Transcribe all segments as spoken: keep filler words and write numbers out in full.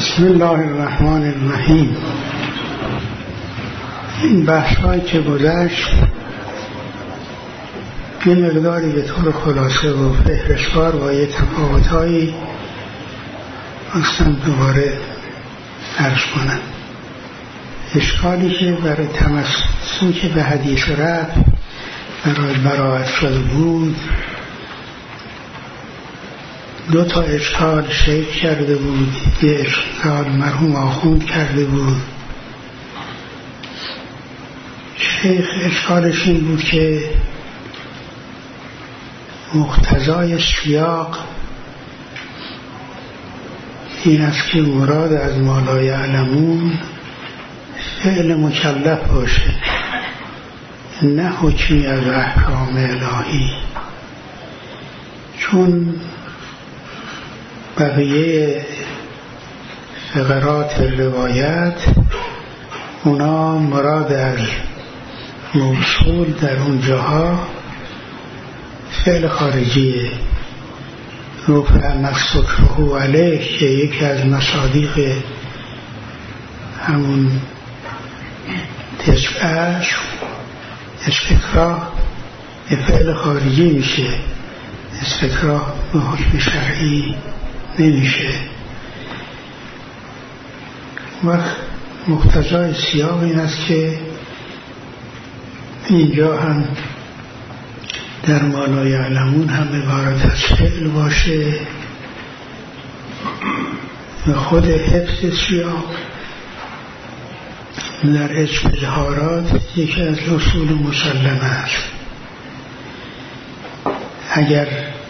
بسم الله الرحمن الرحیم. این بحث هایی که گذشت یه مقداری به طور خلاصه و فهرستوار با یه تفاوت هایی اصلا دوباره عرض کنم. اشکالی که برای تمسک به حدیث رفع برای براءت شده بود، دو تا اشکال شیخ کرده بود، یه اشکال مرحوم آخوند کرده بود. شیخ اشکالش این بود که مقتضای سیاق این است که مراد از ما لا یعلمون فعل مکلف باشه، نه حکمی از احکام الهی، چون بقیه فقرات روایت اونا مراد از موصول در اون جاها فعل خارجیه. رفع مستکره علیه که یکی از مصادیق همون تسعهش استکراه به فعل خارجی میشه، استکراه به حکم شرعی نمیشه. وقت مقتضای سیاق این است که اینجا هم در ما لا یعلمون هم عبارت از فعل باشه و خود حفظ سیاق در اجتهارات یکی از اصول مسلمه است. اگر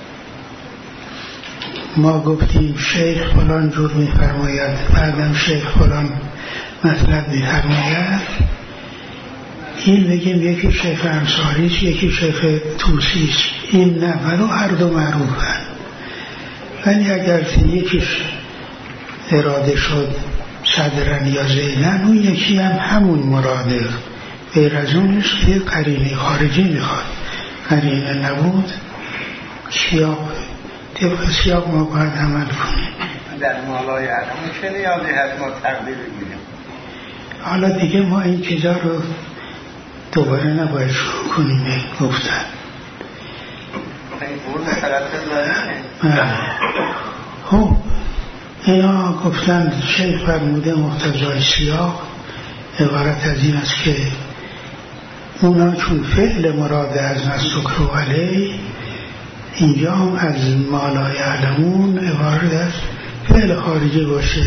ما گفتیم شیخ فلان جور می‌فرماید، بعدم شیخ فلان مطلب می‌فرماید، این بگیم یکی شیخ انصاری است یکی شیخ طوسی است، این نه، ولو هر دو معروفن. ولی اگر یکیش اراده شد صدرن یا زیدن، اون یکی هم همون مراده، غیر از اونش که قرینه خارجی میخواد. قرینه نبود سیاق طبق سیاق ما باید عمل کنیم. در مالای علمون چه نیازی هست ما تقدیر بگیریم؟ حالا دیگه ما این چیزا رو دوباره نباید شروع کنیم گفتن. این بور مترتب داریم. خب اینا گفتن شیخ فرموده مقتضای سیاق عبارت از این است که اونا چون فعل مراد از نستکرو علیه، اینجا هم از ما لا یعلمون عبارت از فعل خارجی باشه.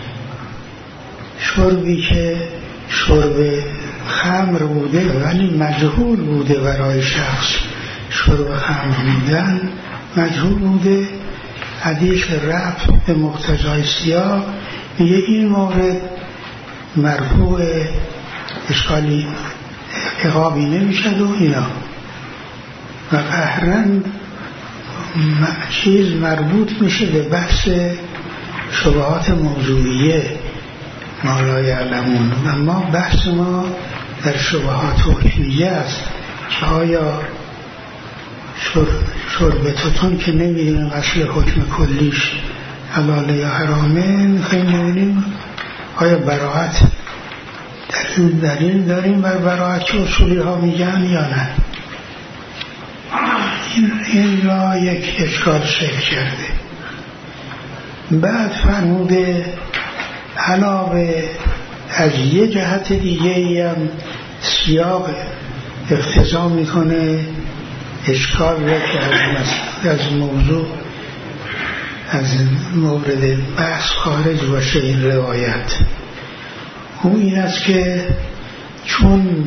شربی که شرب خمر بوده ولی مجهول بوده برای شخص، شرب خمر بودن مجهول بوده، حدیث رفع به مقتضای سیاق میگه این مورد مرفوع، اشکالی عقابی نمیشد و اینا. و قهرن چیز مربوط میشه به بحث شبهات موضوعیه ما لا یعلمون. و ما بحث ما در شبهات حکمیه است که آیا شربتتون که نمیدونیم اصل حکم کلیش حلاله یا حرامه، میخواییم نمیدونیم آیا براعت در این دلیل داریم بر براعت که اصولی ها میگن یا نه. این, این را یک اشکال شکل کرده. بعد فرموده علاوه از یه جهت دیگه ای هم سیاق اقتضا میکنه اشکال را که از, از موضوع از مورد بحث خارج باشه این روایت. اون این است که چون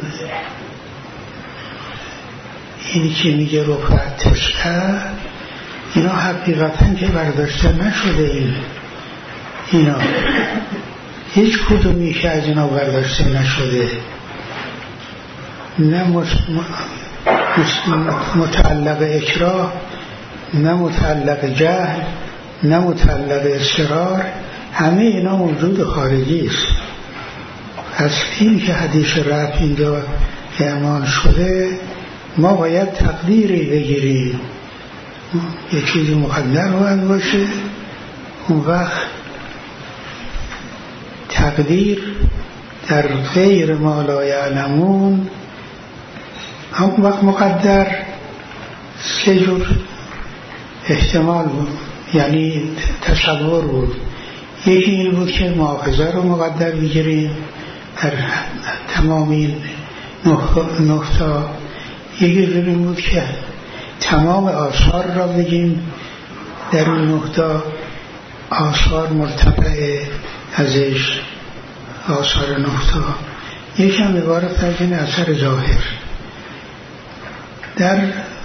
اینی که میگه رفعت تسعه، اینا حقیقتا که برداشته نشده، این اینا هیچ کدومی که از اینا برداشته نشده، نه متعلق اکراه، نه متعلق جهل، نه متعلق اصرار، همه اینا موجود خارجی است. از این که حدیث رفع اینجا اعمال شده ما باید تقدیری بگیریم، یه چیزی مقدر باید باشه، اون وقت تقدیر در غیر ما لا یعلمون، هم وقت مقدر سه جور احتمال بود، یعنی تصور بود. یکی این بود که مؤاخذه رو مقدر بگیریم در تمام این نقطه. یکی این بود که تمام آثار را بگیم در این نقطه آثار مرتفع ازش آثار نقطه. یکی هم عبارت از این اثر ظاهر. در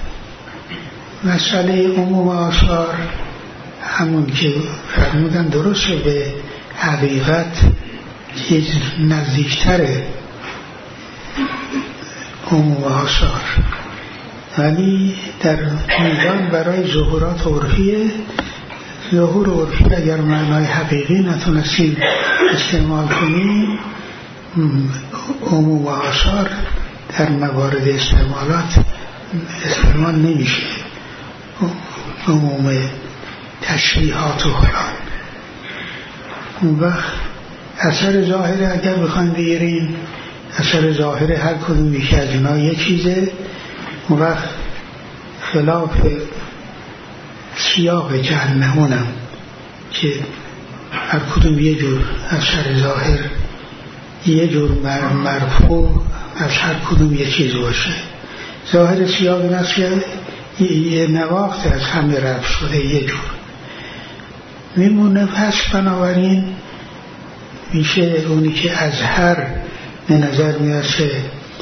مسئله عموم آثار همون که فرمودن درسته به حقیقت چیز نزدیکتره عموم آثار، ولی در میدان برای ظهورات عرفیه، ظهور عرفی اگر معنای حقیقی نتونستیم استعمال کنیم، عموم آثار در موارد استعمالات استعمال نمیشه، عموم تشریحات و فلان. اون وقت اثر ظاهره اگر بخوایم بگیریم، اثر ظاهره هر کدوم یکی از اینا یه چیزه. اون وقت خلاف سیاق جهنمونم که هر کدوم یه جور اثر ظاهر، یه جور مرفوع از هر کدوم یه چیز باشه. ظاهر سیاق نصیه یه نواخت از همه رفت شده یه جور میمونه. پس بنابراین میشه اونی که از هر به نظر میرسه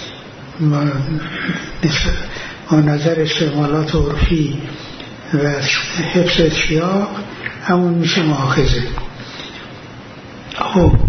با نظر استعمالات عرفی و حفظ سیاق، همون میشه مؤاخذه. خب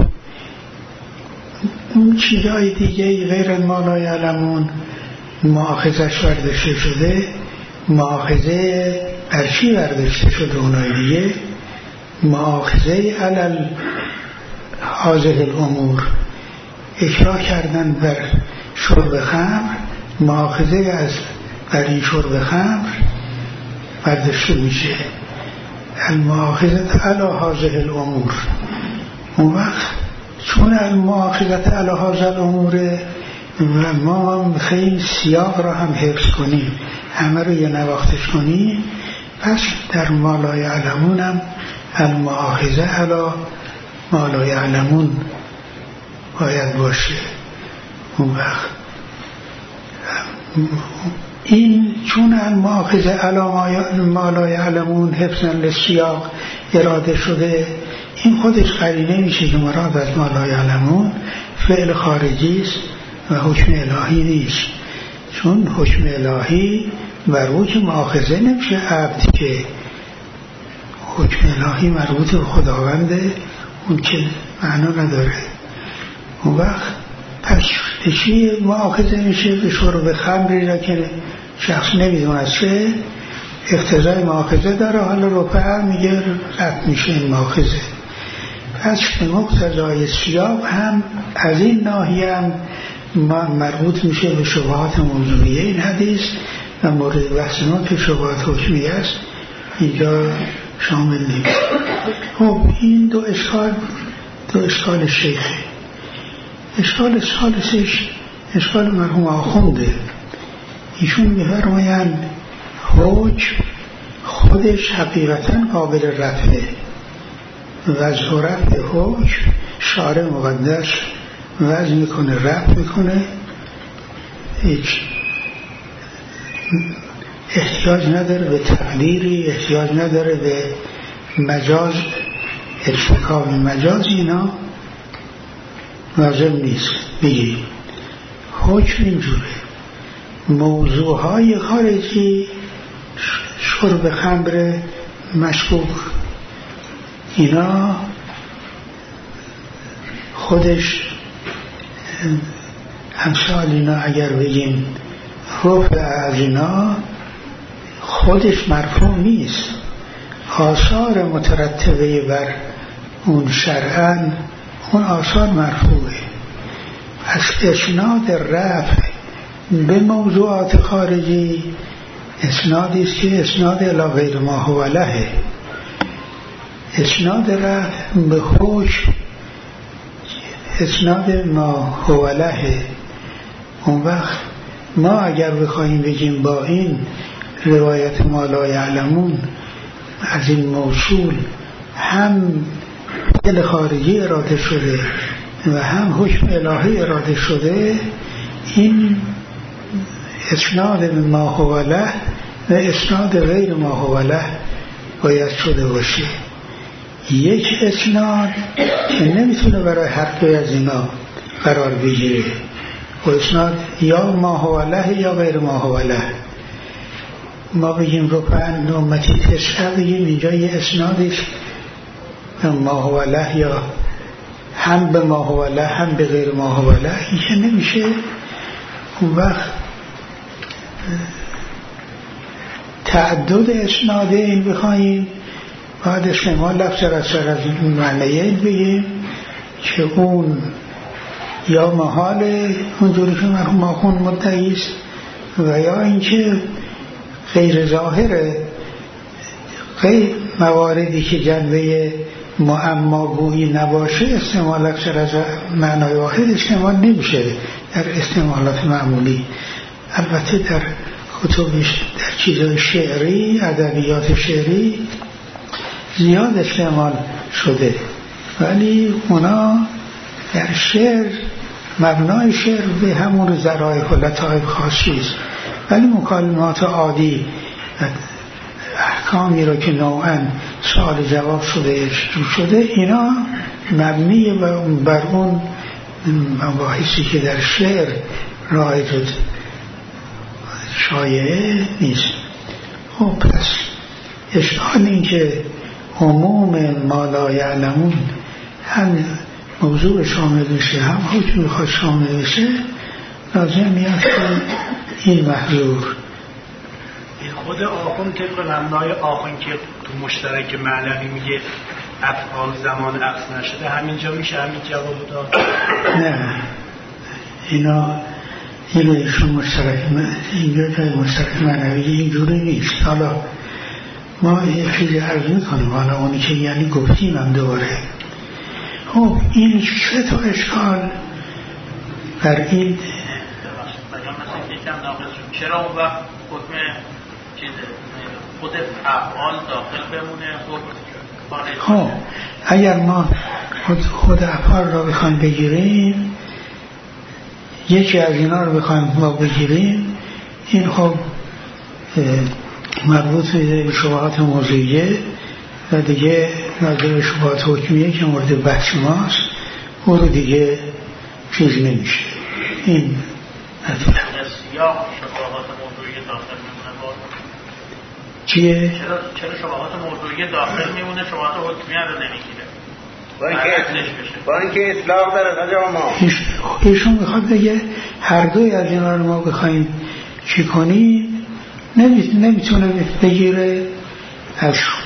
اون چیزهای دیگه غیر ما لا یعلمون مؤاخذه‌اش برداشته شده. مؤاخذه بر چی برداشته شده؟ اونای دیگه مؤاخذه علل حاضر الامور، اکراه کردن بر شرب خمر، مؤاخذه از بر این شرب خمر برداشته میشه. المؤاخذه علی حاضر الامور. اون وقت چون المؤاخذه علی حاضر الامور و ما هم خیلی سیاق را هم حفظ کنیم، همه رو یه نواختش کنیم، پس در ما لا یعلمون هم المؤاخذه علی ما لا یعلمون باید باشه. اون وقت این چون المؤاخذه علی ما لا یعلمون حفظاً للسیاق اراده شده، این خودش قرینه میشه که مراد از ما لا یعلمون فعل خارجی است و حکم الهی نیست. چون حکم الهی مربوط مؤاخذه نمیشه عبد، که حکم الهی مربوط به خداونده، اون که معنا نداره. اون وقت پس چی مؤاخذه میشه؟ به شرب خمری را که شخص نمیدونه چه اقتضای مؤاخذه داره، حالا رفع میگه رد میشه این مؤاخذه. پس به مقتضای سیاق هم از این ناحیه هم مربوط میشه به شبهات موضوعیه این حدیث و مورد بحث ما که شبهات حکمیه است اینجا شامل نمیشه. خب این دو اشکال دو اشکال شیخه. اشکال ثالثش اشکال مرحوم آخونده. ایشون میفرمایند حکم خودش حقیقتا قابل رفعه و از رفع حکم شارع مقدس وضع میکنه، رفع میکنه، هیچ احتیاج نداره به تقدیری، احتیاج نداره به مجاز، ارتکاب مجاز اینا لازم نیست. بگیم حکم اینجوره، موضوعهای خارجی شرب خمر مشکوک اینا خودش همسال اینا اگر بگیم رفع از اینا خودش مرفوع نیست، آثار مترتبه بر اون شرعاً اون آثار مرفوعه. از اسناد رفع به موضوعات خارجی اسنادی است که اسناد الی غیر ما هو له. اسناد رفع به حکم اسناد ما هوله. اون وقت ما اگر بخوایم بگیم با این روایت ما لا یعلمون از این موصول هم فعل خارجی اراده شده و هم حکم الهی اراده شده، این اسناد ما هوله و اسناد غیر ما هوله باید شده باشه. یک اسناد که نمیتونه برای هر دوی از اینا قرار بگیره و اسناد یا ما هوله یا غیر ما هوله. ما بگیم رو پن امتی تسعه بگیم اینجا یه اسنادش ما هوله یا هم به ما هوله هم به غیر ما هوله، این که نمیشه. اون وقت تعدد اسناده این بخواهیم بعد استعمال لفظ رسل از معنیه بگیم که اون یا محال اونجوری که مرحوم آخون مدعیست و یا اینکه غیر ظاهره، غیر مواردی که جنبه معماگویی نباشه استعمال اکثر از معنای واحد استعمال نمیشه در استعمالات معمولی. البته در کتبش در چیزای شعری، ادبیات شعری زیاد استعمال شده، ولی اونا در شعر مبنای شعر به همون ذرایع و لطایف خاصیست، ولی مکالمات عادی احکامی را که نوعاً سوال جواب شده شده اینا مبنی بر اون مباحثی که در شعر رایج شایعه نیست. خب پس اشکال این که عموم ما لا یعلمون هم موضوع شامل بشه هم حکم میخواد شامل بشه، لازم میاد که این محضور خود آخون طبق مبنای آخون که تو مشترک معنوی میگه افعال زمان عکس نشده، همینجا میشه همین جواب داد؟ نه، اینا اینو ایشون مشترک اینجا جای مشترک معنوی اینجوری نیست. حالا ما یه چیزی عرض میکنیم، حالا اونی که یعنی گفتیم هم دوباره. خب این سه تا اشکال بر این چرا اون وقت حکم چیز خود افعال داخل بمونه؟ خب اگر ما خود, خود افعال را بخوایم بگیریم، یکی از اینا رو بخوایم ما بگیریم، این خب مربوط به شبهات موضوعیه و دیگه نظر به شبهات حکمیه که مورد بحث ماست، او رو دیگه چیز نمیشه. این نتیجه سیاق شبهات موضوعیه داخل میمونه با چیه؟ چرا چرا شبهات موضوعیه داخل میمونه، شبهات حکمیه رو نمیگیره؟ با اینکه با اینکه اطلاق داره تا ما ایشون میخواد بگه هر دوی از اینا رو ما بخوایم چی کنیم نمیتونه بگیره از شون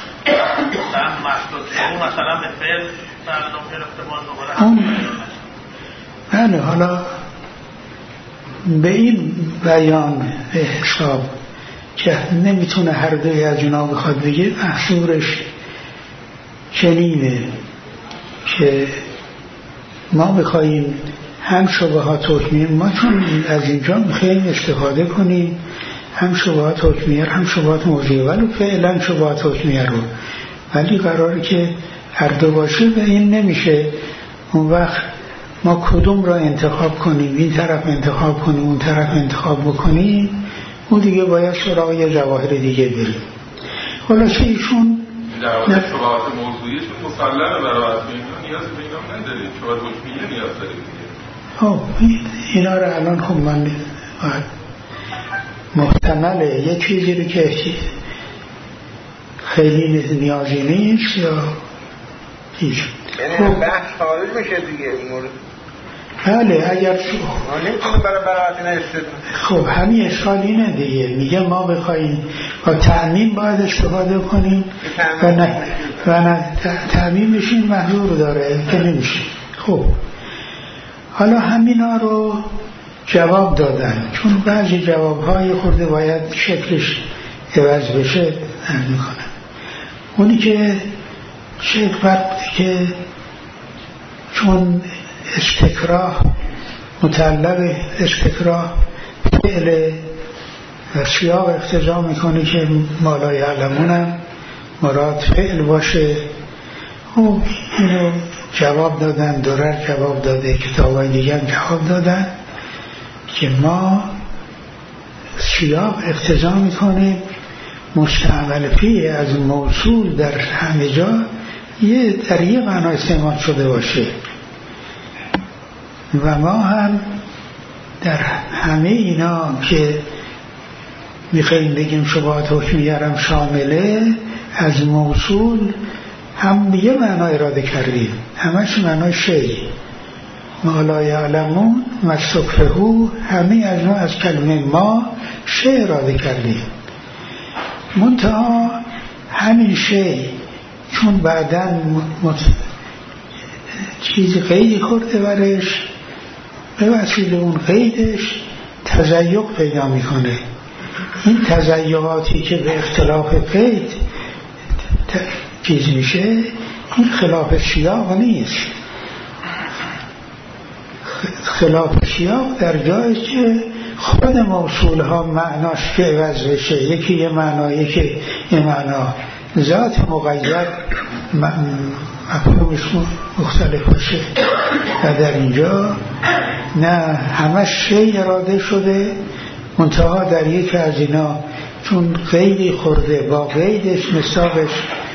مثلا به فعل تعلق گرفته باز دوباره. بله، حالا به این بیان به حساب که نمیتونه هر دوی از اینا بخواد بگه، محصورش چنینه که ما بخواییم هم شبهات حکمیه، ما چون از اینجا میخواییم استفاده کنیم هم شبهات حکمیه هم شبهات موضوعیه، ولی فعلا شبهات حکمیه رو، ولی قراره که هر دو باشه و این نمیشه. اون وقت ما کدوم را انتخاب کنیم، این طرف انتخاب کنیم اون طرف انتخاب بکنیم، اون دیگه باید سراغ یه جواهر دیگه بریم. خلاصه ایشون در واقع شبهات موضوعیشون مسلمه برای نیاز به اینا نداریم، شبهات حکمیه نیاز داریم. خب اینا رو الان خب من محتمله یه چیزی رو که خیلی نیازی نیست یا هیچ، یعنی بحث خارج میشه دیگه این مورد. بله اگر خب همین اشکال اینه دیگه، میگه ما بخواییم با تعمیم باید استفاده کنیم و نه و نه تعمیمش این محضور داره که نمیشه. خب حالا همینا رو جواب دادن، چون بعضی جوابهای خورده باید شکلش عوض بشه میکنن. اونی که شیخ فرق که چون استکراه متعلق استکراه فعل و سیاق اقتضا میکنه که ما لا یعلمونم مراد فعل باشه. او اینو جواب دادن، درر جواب داده، کتابای دیگه هم جواب دادن که ما سیاق اقتضا میکنه مستعمل فی از موصول در همه جا یه در یه معنا استعمال شده باشه و ما هم در همه اینا که میخواییم بگیم شبهات حکمیه هم شامله از موصول هم یه معنا اراده کردیم، همش معنای شی. ما لا یعلمون مستکفهو، همه از ما از کلمه ما شی اراده کردیم. منتها همین شی چون بعداً مت... چیزی قیدی خورده برش، به وسیله اون قیدش تزیق پیدا میکنه. این تزیقاتی که به اختلاف قید ت... چیز میشه، این خلاف سیاق نیست. خلاف سیاق در جایی که خود موصول ها معناش که عوض بشه، یکی یه معنا یکی یه معنا، ذات مقید مفهومش مختلف باشه. و در اینجا نه همش شی اراده شده، منتها در یکی از اینا چون قیدی خورده با قیدش مصداقش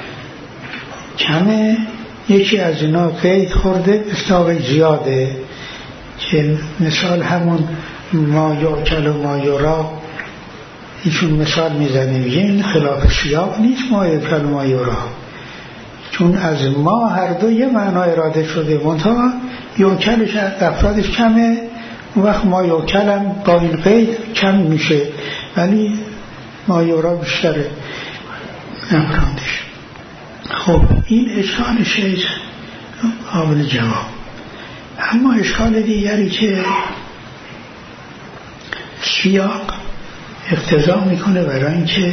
کمه، یکی از اینا قید خورده مصداقش زیاده، که مثال همون ما یاکل و ما یرا، ایشون مثال میزنه میگه این خلاف سیاق نیست ما یاکل و ما یرا، چون از ما هر دو یه معنا اراده شده، منتها یاکلش افرادش کمه، اون وقت ما یاکل هم با این قید کم میشه، ولی ما یرا بیشتره افرادش. خب این اشکال شیخ قابل جواب. اما اشکال دیگری که سیاق اقتضا میکنه برای اینکه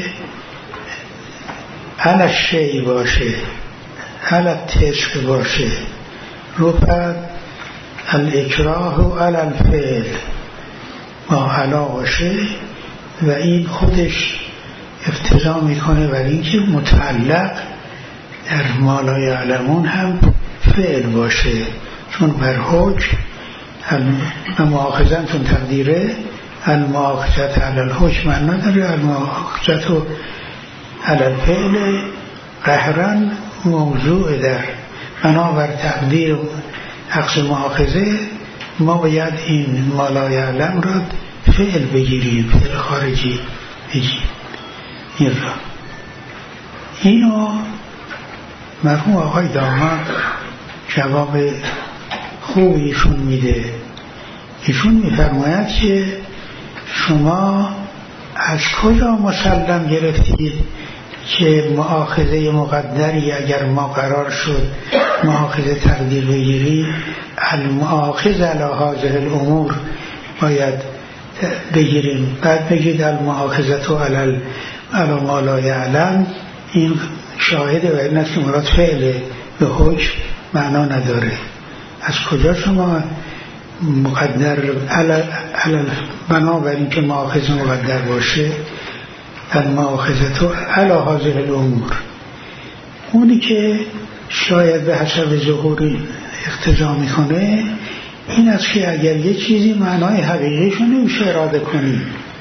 علی شی باشه، علی تشک باشه، رفعت الاکراه و علی الفعل ما علا باشه، و این خودش اقتضا میکنه برای اینکه متعلق در ما لا یعلمون هم فعل باشه، چون بر حکم المؤاخذه چون تقدیره المؤاخذه علی الحکم نداره، المؤاخذه علی الفعل قهرا موضوع در بنابر تقدیر عکس مؤاخذه ما باید این ما لا یعلم را فعل بگیریم، فعل خارجی بگیریم. این را اینو مرحوم آقای داماد جواب خوب ایشون میده. ایشون میفرماید که شما از کجا مسلم گرفتید که مؤاخذه مقدری اگر ما قرار شد مؤاخذه تقدیر بگیریم، المؤاخذ علی هذه الامور باید بگیریم، بعد بگید المؤاخذه علی علی ما لا یعلم، این شاهده و این است که مراد فعل به حکم معنا نداره. از کجا شما مقدر علی بنابراین که مؤاخذه مقدر باشه المؤاخذه تو علی هذه الامور، اونی که شاید به حسب ظهوری اقتضا میکنه این است که اگر یه چیزی معنای حقیقیشو نمیشه اراده کنیم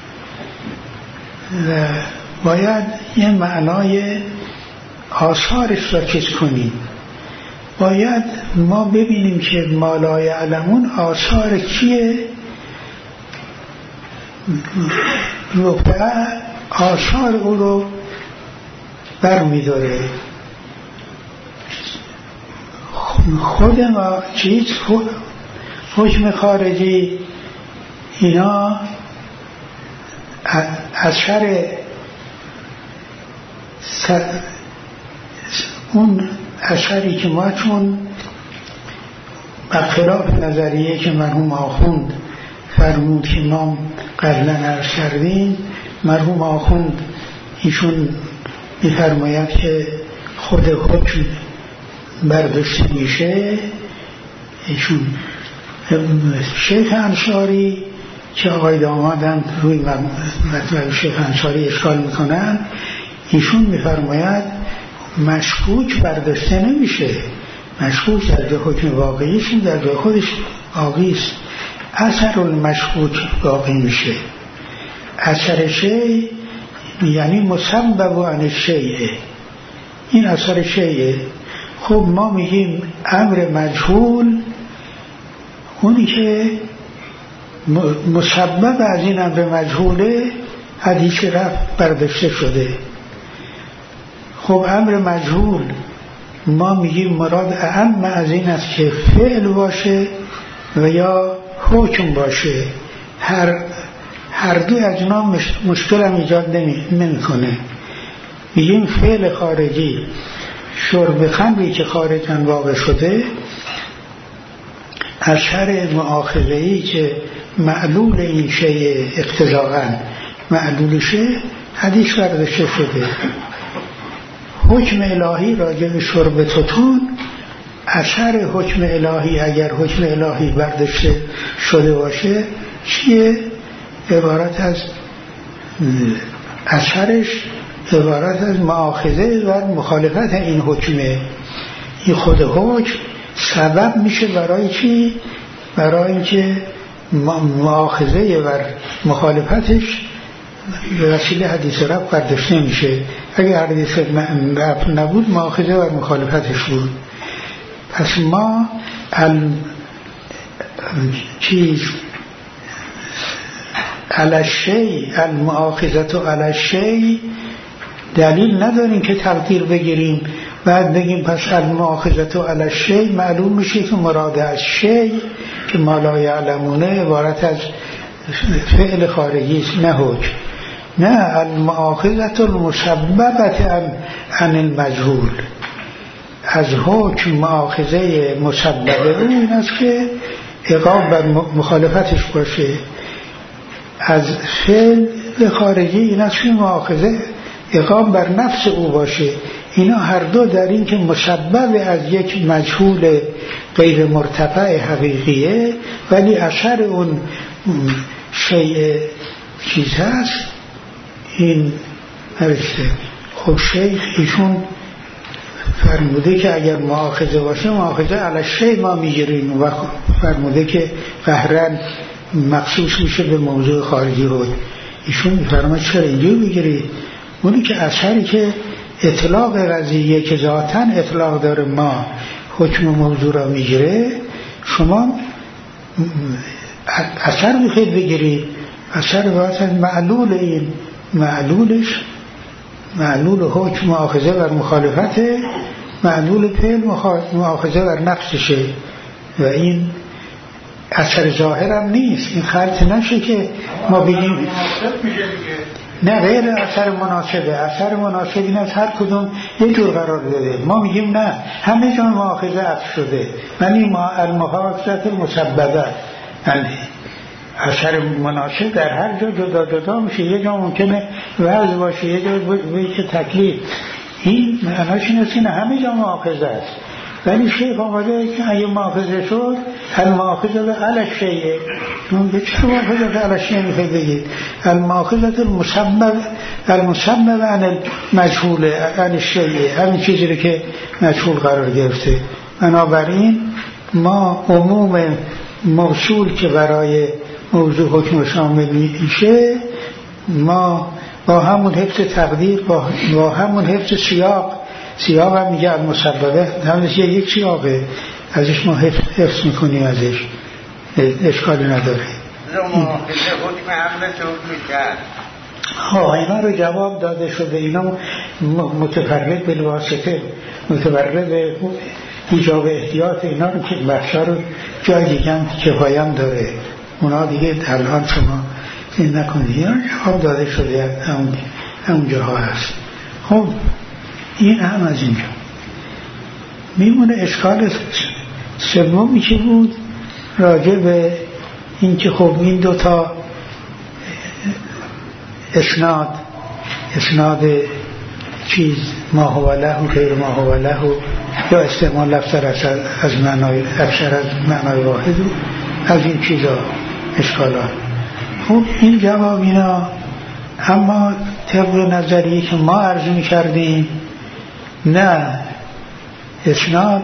و باید یه معنای آثارش را چیز کنیم، باید ما ببینیم که ما لا یعلمون آثار کیه، رفعه آثار او رو برمیداره. خود ما چیز حکم خارجی اینا اثر اون اثری که ما چون برخلاف نظریه که مرحوم آخوند فرمود که ما قبلا عرض کردیم، مرحوم آخوند ایشون میفرماید که خود حکم برداشته میشه، ایشون شیخ انصاری که آقای دامادن روی مطلب شیخ انصاری اشکال میکنن، ایشون میفرماید مشکوک برداشته نمیشه، مشکوک در جای حکم واقعیشون در جای خودش واقعی است، اثر المشکوک واقع میشه. اثر شیء یعنی مسبب عن شیء، این اثر شیء. خب ما میگیم امر مجهول اونی که مسبب از این امر مجهوله حدیث رفع برداشته شده. خب امر مجهول ما میگیم مراد اعم از این است که فعل باشه و یا حکم باشه. هر هر دو از اینا مشکل هم ایجاد نمی کنه. میگیم فعل خارجی شرب خمری که خارجاً واقع شده، اثر مؤاخذه‌ای که معلول این شیء اقتضاءً معلولشه حدیث برداشته شده. حکم الهی راجع به شرب توتون، اثر حکم الهی اگر حکم الهی برداشته شده باشه چیه؟ عبارت از اثرش عبارت از مؤاخذه و مخالفت این حکمه. این خود حکم سبب میشه برای چی؟ برای اینکه مؤاخذه و مخالفتش به وسیله حدیث رفع برداشته میشه. اگر حدیث رفع نبود مؤاخذه و مخالفتش بود. پس ما ال... چیز علی الشیء المؤاخذه علی الشیء دلیل نداریم که تقدیر بگیریم بعد بگیم پس المؤاخذه علی الشیء معلوم میشه که مراد از شیء که ما لا یعلمونه عبارت از فعل خارجی است نه حکم. نه، المؤاخذه المسببه عن المجهول، از حکم مؤاخذه مسببه او این است که عقاب بر مخالفتش باشه. از فعل خارجی این است که مؤاخذه عقاب بر نفس او باشه. اینا هر دو در این که مسبب از یک مجهول غیر مرتفع حقیقیه ولی اثر اون شیء چیز هست این نرسته. خب شیخ ایشون فرموده که اگر مؤاخذه باشه مؤاخذه علی الشیء ما میگیریم و فرموده که قهرن مخصوص میشه به موضوع خارجی رو. ایشون میفرماید چرا اینجوری میگیری؟ اونی که اثری که اطلاق قضیه که ذاتاً اطلاق داره ما حکم موضوع را میگیره، شما اثر میخواید بگیرید، اثر باید معلول این معلولش معلول حکم مؤاخذه بر مخالفته، معلول فعل مؤاخذه بر نقصشه و این اثر ظاهرم نیست. این خلط نشه که ما بگیم نه غیر اثر مناسبه. اثر مناسب این از هر کدوم یه جور قرار داده. ما میگیم نه همه جا مؤاخذه عطف شده ولی ما المؤاخذه مسببه، یعنی اثر مناسب در هر جا جدا جدا میشه. یه جا ممکنه وضع باشه یه جا باشه تکلیف. این معناش این است که نه همه جا مؤاخذه است. ولی شیخ آمده که اگه مؤاخذه شد المؤاخذه علی الشیء، اون به چه مؤاخذه علی الشیء میخواد بگید؟ المؤاخذه المسبب المسبب عن المجهول عن الشیء، همین چیزی رو که مجهول قرار گرفته. بنابراین ما عموم موصول که برای موضوع حکم شامل میشه ما با همون حفظ تقدیر با, با همون حفظ سیاق سیاق هم میگه المسببه همونش یک سیاقه ازش ما حفظ, حفظ میکنیم ازش اشکالی نداره. حکم حمله چود میکرد ها اینا رو جواب داده شده. اینا متفرق بالواسطه متفرق به ایجاب احتیاط اینا رو که بخشا رو جای دیگه هم کفایم داره اونا دیگه الان شما این نکنید. اینا جواب داده شده همون همون جاها هست. خب این هم از اینجا میمونه. اشکال سومی که بود راجع به این که خب این دوتا اسناد اسناد چیز ما هو له و غیر ما هو له یا استعمال لفظ از معنای اکثر از معنای واحد از این چیزا اشکالات. خب این جواب اینا. اما طبق نظریه که ما عرض می کردیم نه، اسناد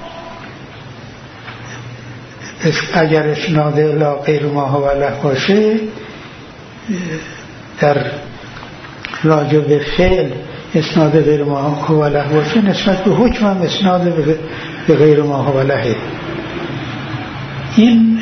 اگر اسناد الا غیر ما هو له باشه در راجع به فعل اسناد غیر ما هو له باشه نسبت به حکم هم اسناد به غیر ما هو له. این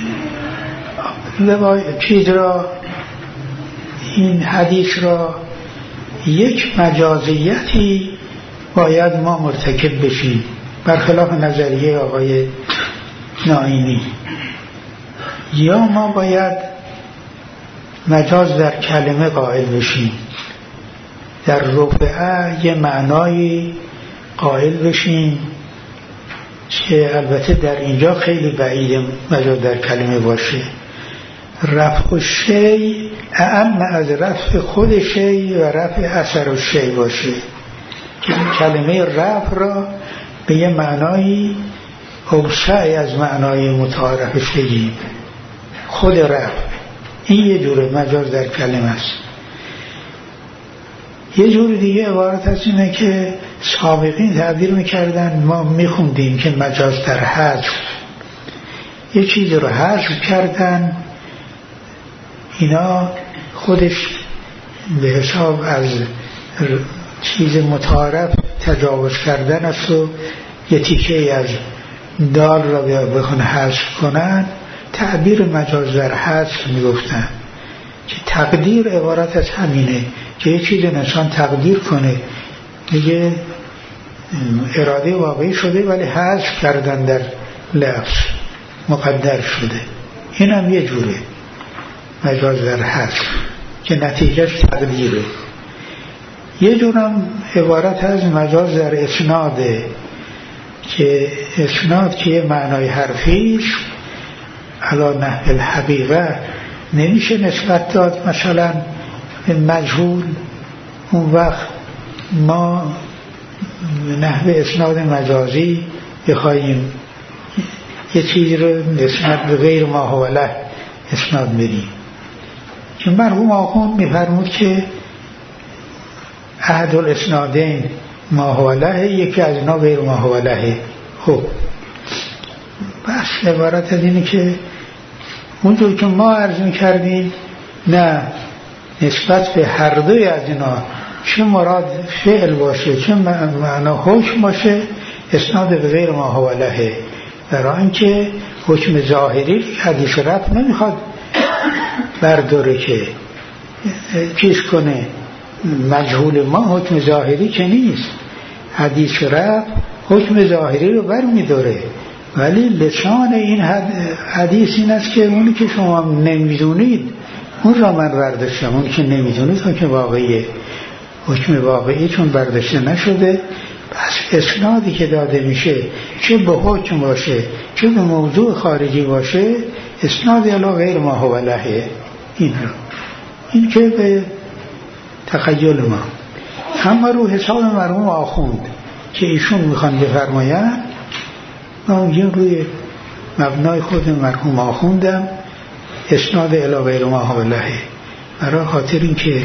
چیز را، این حدیث را یک مجازیتی باید ما مرتکب بشیم برخلاف نظریه آقای نائینی، یا ما باید مجاز در کلمه قائل بشیم، در رفعه یه معنایی قائل بشیم که البته در اینجا خیلی بعیده مجاز در کلمه باشه. رفع شی اعم از رفع خود شی و رفع اثر شی باشه که این کلمه رفع را به یه معنایی اوسع از معنای متعارف بگیم. خود رفع این یه جور مجاز در کلمه است. یه جور دیگه عبارت از اینه که سابقین تعبیر میکردن، ما میخوندیم که مجاز در حذف، یه چیز رو حذف کردن، اینا خودش به حساب از چیز متعارف تجاوز کردن است و یه تیکه از دال را بخون حذف کنن، تعبیر مجاز در حذف میگفتن که تقدیر عبارت از همینه که یه چیز انسان تقدیر کنه، دیگه اراده واقعی شده ولی حذف کردن در لفظ مقدر شده. این هم یه جوره مجاز در حذف که نتیجهش تقدیره. یه جورم عبارت از مجاز در اسناده که اسناد که یه معنای حرفیش علا نحو الحقیقه نمیشه نسبت داد مثلا به مجهول. اون وقت ما نحو اسناد مجازی بخواهیم یه چیزی رو نسبت به غیر ما هو له اسناد بدیم که مرحوم آخوند میفرمود که احد الاسنادین ما هو له، یکی از اینا غیر ما هو له. خب بس عبارت از اینه که اونجور که ما عرض میکردیم نه، نسبت به هر دوی از اینا چه مراد فعل باشه چه معنا حکم باشه اسناد به غیر ما هو له، برای اینکه حکم ظاهری حدیث رفع نمیخواد برداره که چیز کنه، مجهول ما حکم ظاهری که نیست، حدیث رفع حکم ظاهری رو بر میداره، ولی لسان این حدیث این است که اونی که شما نمیدونید اون را من برداشتم، اونی که نمیدونید حکم واقعیه، حکم واقعی چون برداشته نشده. پس اسنادی که داده میشه چه به حکم باشه چه به موضوع خارجی باشه اسناد الا غیر ما هو له. این رو این که به تخیل ما همه رو حساب مرحوم آخوند که ایشون میخوان بفرمایند، ما میگیم روی مبنای خود مرحوم آخوندم اسناد الی غیر ما هو له، برای خاطر این که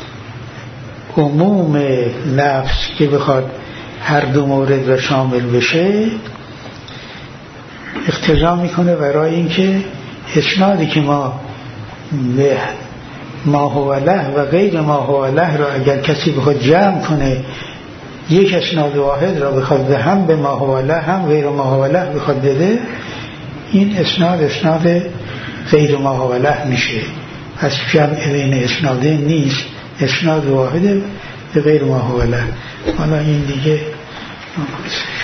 عموم لفظ که بخواد هر دو مورد را شامل بشه اقتضا میکنه برای اینکه اسنادی که ما به ما هو له و غیر ما هو له را اگر کسی بخواد جمع کنه، یک اسناد واحد را بخواد به هم به ما هو له هم غیر ما هو له بخواد بده، این اسناد اسناد غیر ما هو له میشه. پس جمع بین اسنادین نیست، اسناد واحد به غیر ما هو له. حالا این دیگه